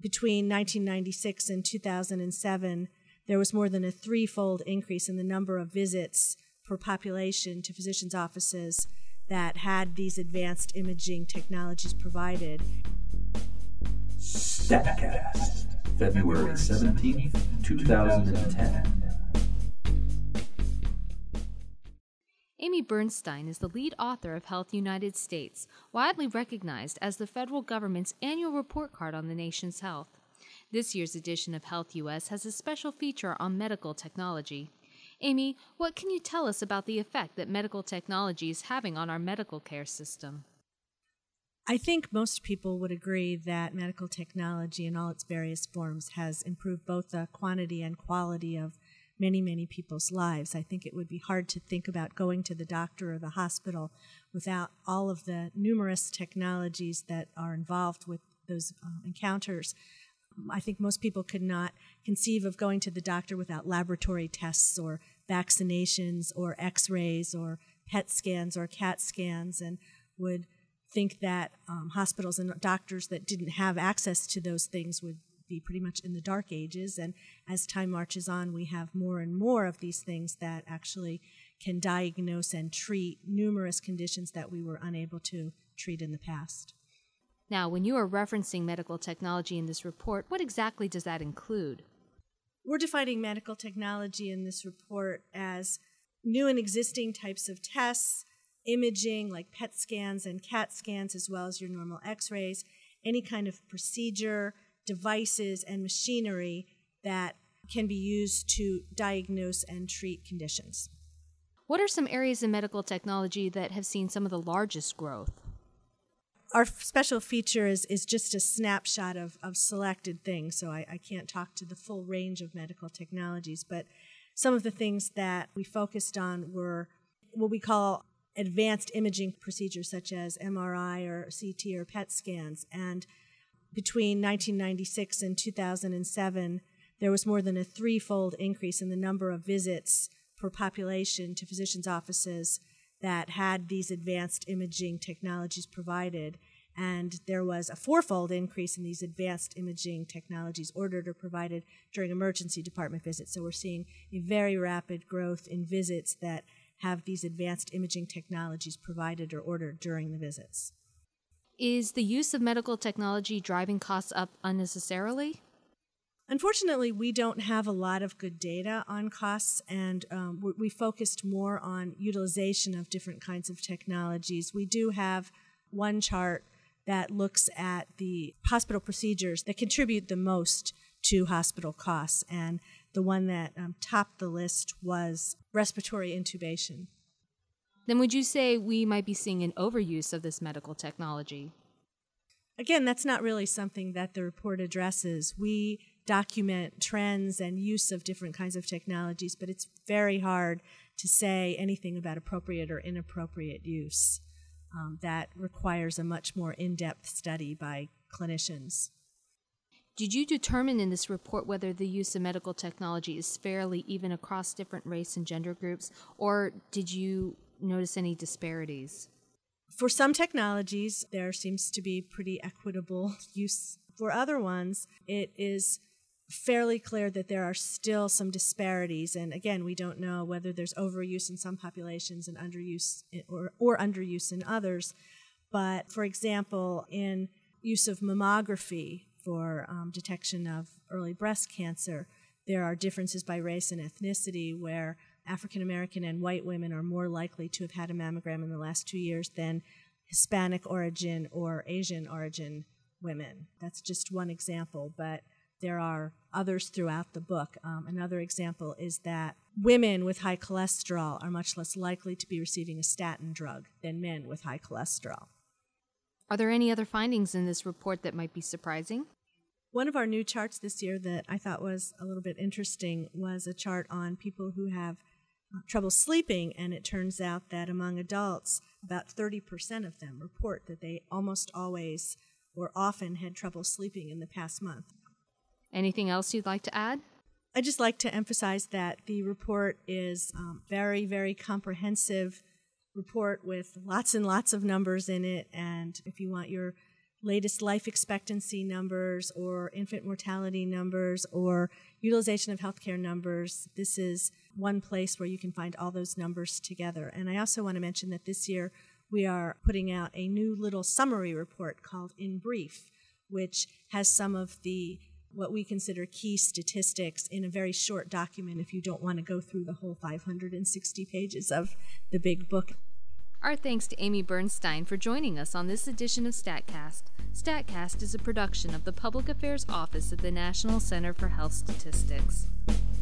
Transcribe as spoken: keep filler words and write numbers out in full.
between nineteen ninety-six and two thousand seven, there was more than a threefold increase in the number of visits per population to physicians' offices that had these advanced imaging technologies provided. StatCast, February seventeenth, two thousand ten. Amy Bernstein is the lead author of Health United States, widely recognized as the federal government's annual report card on the nation's health. This year's edition of Health U S has a special feature on medical technology. Amy, what can you tell us about the effect that medical technology is having on our medical care system? I think most people would agree that medical technology in all its various forms has improved both the quantity and quality of many, many people's lives. I think it would be hard to think about going to the doctor or the hospital without all of the numerous technologies that are involved with those uh, encounters. I think most people could not conceive of going to the doctor without laboratory tests or vaccinations or x-rays or P E T scans or CAT scans, and would think that um, hospitals and doctors that didn't have access to those things would be pretty much in the dark ages. And as time marches on, we have more and more of these things that actually can diagnose and treat numerous conditions that we were unable to treat in the past. Now, when you are referencing medical technology in this report, what exactly does that include? We're defining medical technology in this report as new and existing types of tests, imaging like P E T scans and CAT scans, as well as your normal x-rays, any kind of procedure, devices, and machinery that can be used to diagnose and treat conditions. What are some areas in medical technology that have seen some of the largest growth? Our special feature is, is just a snapshot of, of selected things, so I, I can't talk to the full range of medical technologies, but some of the things that we focused on were what we call advanced imaging procedures such as M R I or C T or P E T scans. And between nineteen ninety-six and two thousand seven, there was more than a threefold increase in the number of visits per population to physicians' offices that had these advanced imaging technologies provided. And there was a fourfold increase in these advanced imaging technologies ordered or provided during emergency department visits. So we're seeing a very rapid growth in visits that have these advanced imaging technologies provided or ordered during the visits. Is the use of medical technology driving costs up unnecessarily? Unfortunately, we don't have a lot of good data on costs, and um, we, we focused more on utilization of different kinds of technologies. We do have one chart that looks at the hospital procedures that contribute the most to hospital costs, and the one that um, topped the list was respiratory intubation. Then would you say we might be seeing an overuse of this medical technology? Again, that's not really something that the report addresses. We document trends and use of different kinds of technologies, but it's very hard to say anything about appropriate or inappropriate use. Um, that requires a much more in-depth study by clinicians. Did you determine in this report whether the use of medical technology is fairly even across different race and gender groups, or did you notice any disparities? For some technologies, there seems to be pretty equitable use. For other ones, it is fairly clear that there are still some disparities. And again, we don't know whether there's overuse in some populations and underuse in, or, or underuse in others. But for example, in use of mammography for um, detection of early breast cancer, there are differences by race and ethnicity where African American and white women are more likely to have had a mammogram in the last two years than Hispanic origin or Asian origin women. That's just one example, but there are others throughout the book. Um, another example is that women with high cholesterol are much less likely to be receiving a statin drug than men with high cholesterol. Are there any other findings in this report that might be surprising? One of our new charts this year that I thought was a little bit interesting was a chart on people who have uh, trouble sleeping, and it turns out that among adults, about thirty percent of them report that they almost always or often had trouble sleeping in the past month. Anything else you'd like to add? I'd just like to emphasize that the report is um, very, very comprehensive report with lots and lots of numbers in it, and if you want your latest life expectancy numbers or infant mortality numbers or utilization of healthcare numbers, this is one place where you can find all those numbers together. And I also want to mention that this year we are putting out a new little summary report called In Brief, which has some of the what we consider key statistics in a very short document if you don't want to go through the whole five hundred sixty pages of the big book. Our thanks to Amy Bernstein for joining us on this edition of StatCast. StatCast is a production of the Public Affairs Office at the National Center for Health Statistics.